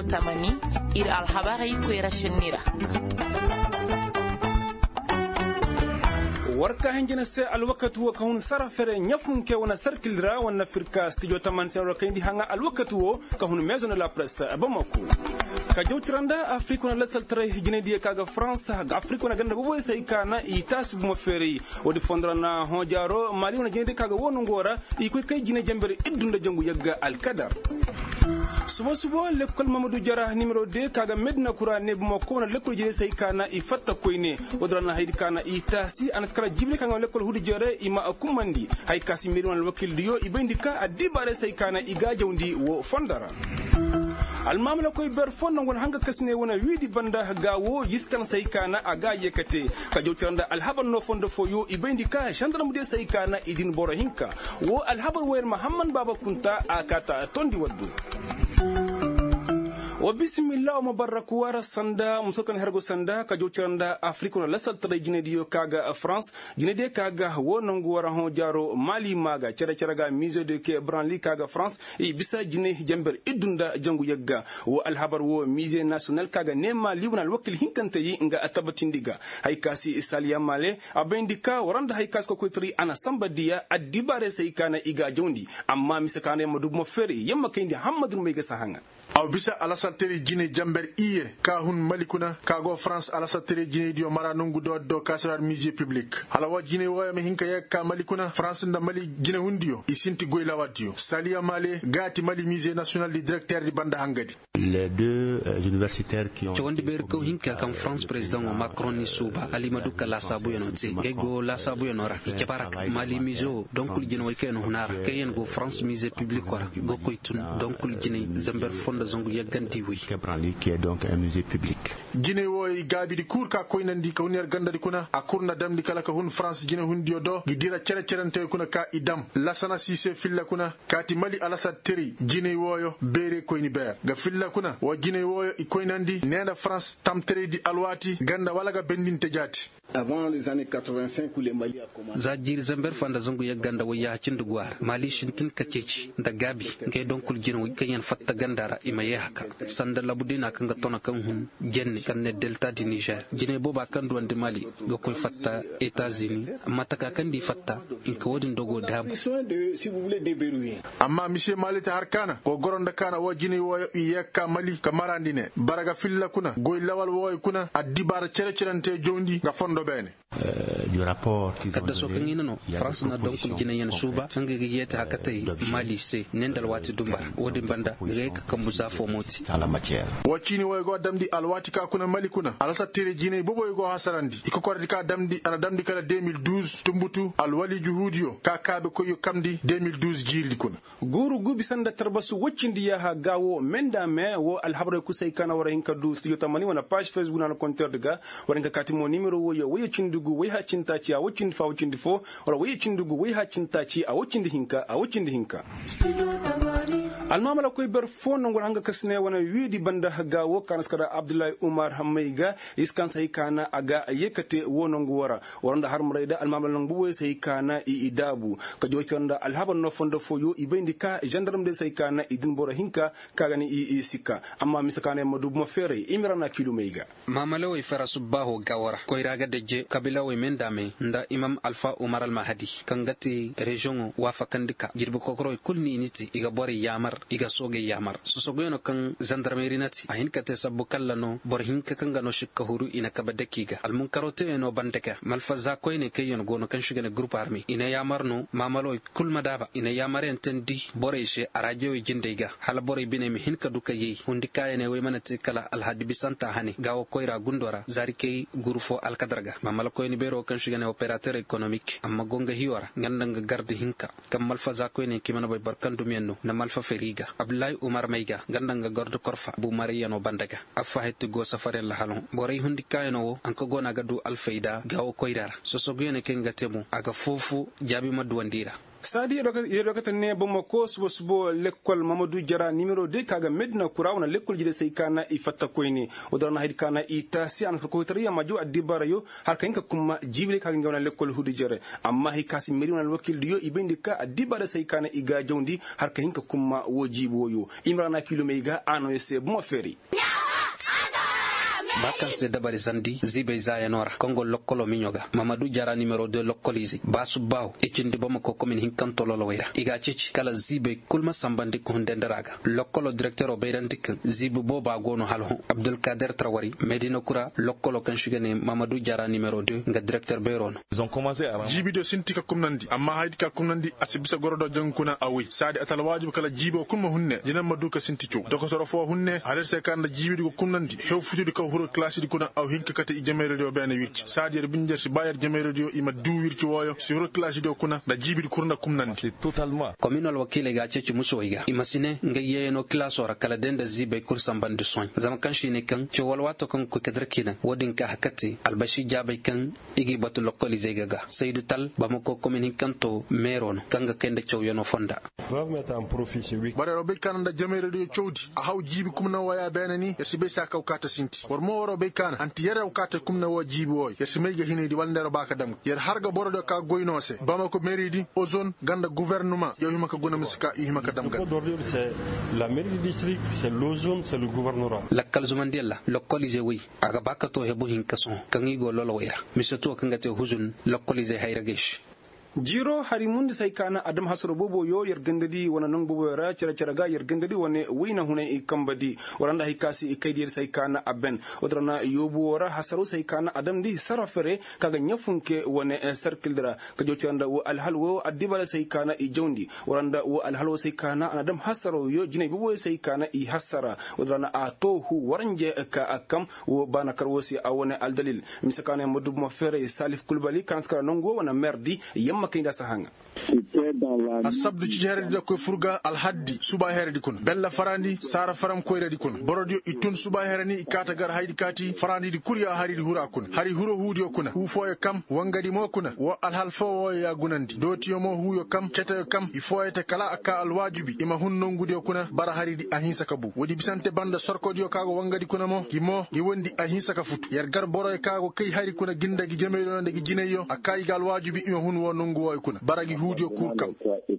tamani ir alhabari ko rashinira warka hinjina se alwakatu wa kahun sarafere nyafun ke wana sarkilra wana firka studio taman se rakindi hanga alwakatu wo kahun maison de la presse bamako ka jawtiranda afrique wana lasal tare hijine die kaga france ga afrique wana ganda bobo sai kana itas buma feri wodi fondra na honjaro mali wana jinde kaga wonu ngora iko kay jine jambere iddunda jangu yagga alkadar subo lekol mamadou jara numéro 2 kaga medna kurane buma ko wana lekol jine sai kana ifatta koyne wodrana haydi kana itasi anaskara jibril kan lekol hudu jere ima akumandi hay kasi milon wakil diyo ibendika adibare sai kana iga jawndi wo fondara almamla koy ber fonno ngon hanga kasne wona wiidi banda gawo yiskan sai kana aga yekate ka jawtiranda alhabar no fondo foyo ibendika gendarme de sai kana idin boro hinka wo alhabar wer muhammad baba kunta akata tondi waddu wa bismillah wa mubarak wara sanda musokan hergo sanda ka jociranda afrique no lasal tade jine diyo kaga france jine de kaga wonongo wara hon jaro mali maga cere ga musée de ke branli kaga france e bisa jine jamber idunda jangu yagga wo alhabar wo musée national kaga nema libnal wakil hinkante yi nga atabatindiga hay kasi salia male abendika waranda hay kas ko kutri ana sambadiya adibare sai kana iga jondi amma misakane madubmo feri yamma kindi hamadou mega sahanga aw bisa alasateri jine jamber iye ka hun malikuna ka go france alasateri jine dio mara nungu do kasar musée public halawa jine waya me hinka yakka malikuna france nda mali jine hundio isinti goyla wadio salia male gati mali musée national du directeur di banda hangadi les deux universitaires qui ont chondi ber ko hinka kam france président macron ni suba ali maduka la sabu yonoti gego la sabu yonora ke barak mali musée donc lu jine way ken hunara kayen go france musée public wala go koytun donc lu jine zamber fonda zongu yaganti wi Kebranli qui est donc un musée public jine woy gabi di cour ka koynandi ka wonir gandadi kuna akurna damdi kala ka hun france jine hundio do gidira cerente kuna ka idam lasana sise filla kuna kati mali alasat teri jine woyo bere koyni ber ga filla kuna wa jine woyo i koynandi nenda france tamtere di alwati ganda wala ga bendinte jati avant les années 85 où les Mali a commencé zajir zamber fanda zongu yaganda wo ya cindu gwar mali shintin kaceci da gabi ngay donkul jino kayen fatta gandara ima yahaka sanda labudina kanga tona kan hun jenne kan ne delta di niger jine boba kan duwande mali go koy fatta états-unis mataka kan di fatta in ko wodin dogo dabu si vous voulez déverrouiller amma monsieur mali ta harkana ko goronda kana wo jine wo yakka mali kamarandine baraga filla kuna goy lawal wo kuna adibara cerente jondi ga fondo bene du rapport kadda so kan yinano france na donc jina yan suba sanga yeta hakatay mali se nendal wati dumba wodi banda rek kambu za fo moti à la matière wakini way go damdi alwati ka kuna mali kuna alasa tere jine bobo go hasarandi iko kordi ka damdi ana damdi kala 2012 tumbutu alwali juhudio ka kabe ko yo kamdi 2012 jirdi kuna guru gubi sanda tarbasu wacindi ya ha gawo menda me wo alhabra kusay kana wara hinka du studio tamani wana page facebook na compteur daga wara hinka katimo numero wo yo cindugu way ha cintaci a wacindi fa wacindi fo wala way cindugu way ha cintaci a wacindi hinka almamala koy ber fo nongol hanga kasne wana wiidi banda gawo kanaskara abdullahi umar hamayga iskan say kana aga yekate wonongo wara waranda har murayda almamala nong buwe say kana idabu ka joytanda alhaban no fondo fo yo ibendika gendarme de say kana idin bora hinka kagani sika amma misakane madub mo fere imirana kilumeyga mamala way fara subaho gawara koy raga deje kabila way mendame nda imam alfa umar al mahdi kangati region wafa kandika jirbu kokoro kulni initi iga bori yamar iga soge yamar sosogono kan gendarmerie nati ahin kate sabbu kallano bor hinka kanga no shikka huru ina kabadekiga al munkarote no bandeka malfaza koyne kayon gono kan shigane groupe army ina yamar no mamalo kul madaba ina yamar entendi boreyshe arajo jindega hala bore bine mi hinka duka yi hundika ene way manati kala al hadi bisanta hani gawo koyra gundora zarikei gurufo al kadraga mamalo koyni bero kan shigane opérateur économique amma gonga hiwara ngandanga garde hinka kam malfaza koyne kimana boy barkandu menno na malfa feriga abdullahi umar mayga gandanga garde korfa bu mariyano bandaga afa hetti go safare la halon boray hundika eno wo anko gona gadu alfayda gawo koydara sosogene ken gatemu aga fofu jabi madwandira sadi rokata ne Bamako subo l'école Mamadou Diarra numéro 2 kaga medna kurawna l'école jide saykana ifatta koyni odarna hayd kana itasi an ko tariya maju adibara yo har kanka kuma jibile kaga ngawna l'école hudu jere amma hikasi meriwana wakil yo ibendika adibara saykana iga jawndi har kanka kuma wojibo yo imrana kilomega ano yese mo feri bakkan se dabari zandi zibe zaya nora kongo lokkolo minyoga Mamadou Diarra numéro 2 lokkolizi basu baw ecindi Bamako commune hinkanto lolo wayra iga cici kala zibe kulma sambandi ko ndendaraga lokkolo directeur o bayrandik zibe boba gono halho Abdul Kader Trawari Medina Kura lokkolo kan shigane Mamadou Diarra numéro 2 nga directeur bayron ils ont commencé à jibido sintika kumnandi amma haydika kumnandi asibisa gorodo jankuna awi sadi atal wajib kala jibo kuma hunne dina maduka sinticho dokotoro fo hunne haler se kan jibido ko kumnandi hew futude ko classe di kuna aw hinka kata i jame radio bene wirci sadir binjer si bayar jame radio ima du wirci woyo si horo classe di kuna da jibi kurna kumnan c'est totalement communal wakile ga ceci musoyiga imasine nga yeyeno classe ora kala denda zibe kursan bande soin zama kan shine kan ci walwato kan ko kadrakina wodin ka hakati albashi jabay kan igi batu localiser gaga Seydou Tal Bamako commune kanto meron kanga kende ciow yono fonda va mettre en profit ce week bare robe kan da jame radio ciowdi a haw jibi kumna waya bene ni yersi be sa kaw kata sinti woro be kana anti yere wakata kumna wo jibi woy yer simeyga hinedi waldero baka dam yer harga borodo ka goynose Bamako mairie di ozone ganda gouvernement yo himaka gona musika himaka dam gal c'est la mairie du district c'est l'ozone c'est le gouvernorat la kalzumandella localiser wi aga bakato hebo hinkason kangi go lolo wayra misoto kangate huzun localiser hayragesh jiro hari mundi saykana adam hasro bobo yo yergandadi wana nong bobo ra cera yergandadi wane wina hune ikambadi waranda hikasi ikaydir saykana aben odrana yobu wara hasaro saykana adam di sarafere kaga nyafunke wane circle ka jotanda wo alhalwo adibala saykana i jawndi waranda wo alhalwo saykana adam hasaro yo jinay bobo saykana i hasara odrana ato hu waranje ka akam wo banakar wosi awane aldalil misakana modub mo fere Salif Kulbali kanskara nongo wana merdi makinda sahanga asabdu ci heredi ko furga al haddi suba heredi kun bella farandi sara faram ko heredi kun borodio itun suba herani kata gar haydi kati farandi di kuriya haridi hura kun hari huro hudio kuna hu foye kam wangadi mo kuna wo al halfo ya gunandi dotiyo mo huyo kam cetayo kam ifoye te kala aka al wajibi ima hunno ngudio kuna bara haridi ahinsa kabu wodi bisante banda sorkodio kago wangadi kuna mo gi wondi ahinsa ka futu yer gar boroy kago kay hari kuna gindagi jemeyo ndegi jineyo akai gal wajibi ima hunwo nongu way kuna baragi hudio kurkam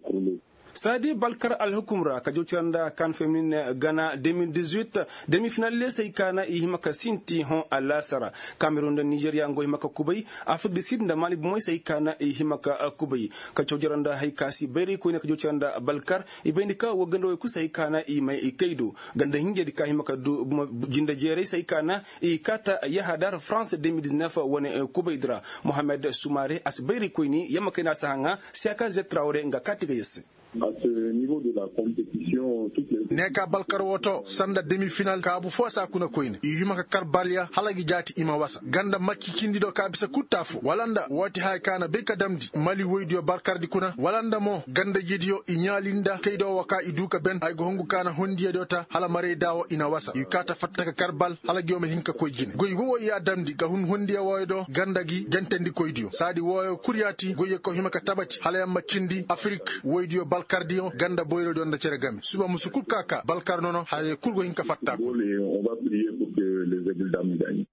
Sadi Balkar al-Hukumra kajotanda kan féminine Ghana 2018 demi-finale saykana ihimaka sinti hon alasara Cameroun da Nigeria ngo himaka kubay Afrique du Sud da Mali moy saykana ihimaka kubay kajotanda haykasi beri ko ne kajotanda Balkar ibendika wogando ku saykana imay ikaido ganda hinje di ka himaka du jinda jere saykana ikata yahadar France 2019 wone kubaydra Mohamed Soumaré asberi ko ni yamaka na sahanga siaka zetraore nga katiga yesse à ce niveau de la compétition toutes les neka Balkar woto sanda demi-finale ka bu fosa kuna koyne yuma ka karbalia halagi jati ima wasa ganda makki kindido ka bisa kuttafu walanda wati hay kana be ka damdi Mali woydio Balkar di kuna walanda mo ganda jediyo inyalinda kaydo waka iduka ben ay go hongu kana hondiye dota hala mare dawo ina wasa yukata fattaka karbal halagi yoma hinka koyjin goy wo ya damdi ga hun hondiye woydo ganda gi jantendi koydio sadi woyo kuryati goye ko himaka tabati hala yamma kindi Afrique woydio Balkar dion ganda boyro donda cere gami suba musukul kaka Balkar nono haye kulgo hinka fatta on va prier pour que les aigles dames gagnent.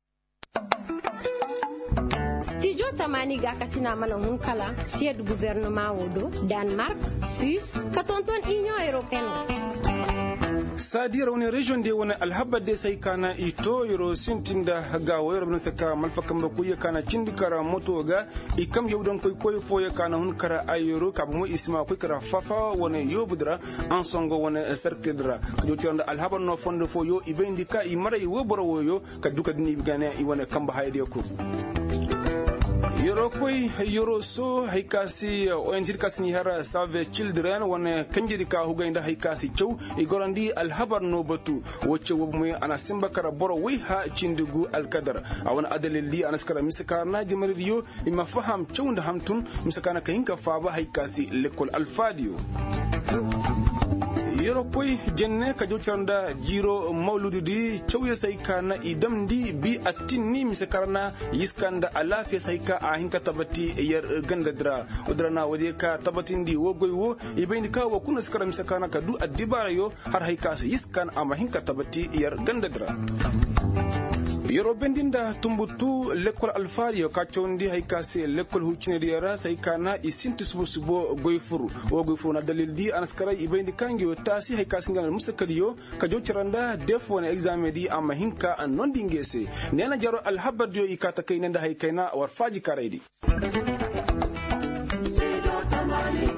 Studio Tamani ga kasina mana hunkala siège gouvernement wodo Danemark Suisse katonton Union européenne Sadira woni region de wona alhabba de saykana ito yoro sintinda ga wayro bin saka malfakam ba kuye kana cindikara moto ga ikam yewdon koy foye kana hun kara ayoro ka mo isma koy kara fafa wona yobudra en songo wona cercledra ko tiranda alhabba no fondo fo yo ibendi ka i mara wo boro woyo ka duka dini bigane i wona kamba hayde ko yoro koy yoro so haykasi ONG kasni hara Save Children wona kanjiri ka hugayda haykasi cew e gorandi alhabar no batu wocce wobmoy ana simba kara boro wi ha cindigu alkadar awana adalilli anaskara miskarna dimariyo ima faham cewunda hamtun misakana ka hinka faaba haykasi lekol alfadio Yorokoi jenne ka jotranda jiro mauludi chawya saika na idam di bi atini misakarna yiskanda alafi saika a hinka tabati yar gandadra udrana wadeka tabatindi wogoywo ibindika wa kuna skara misakana ka du adibara yo har haika yiskan ama hinka tabati yar gandadra Yoro bendinda tumbutu lekol alfari yo kachondi haikase lekol huchinedi yara saikana isinti subo goyfuru o goyfuru na dalil di anaskara ibendi kangi yo tasi haikase ngana musakadiyo kajochiranda defo na exame di amma hinka an nondingese nena jaro alhabad yo ikata kainenda haikaina warfaji karaidi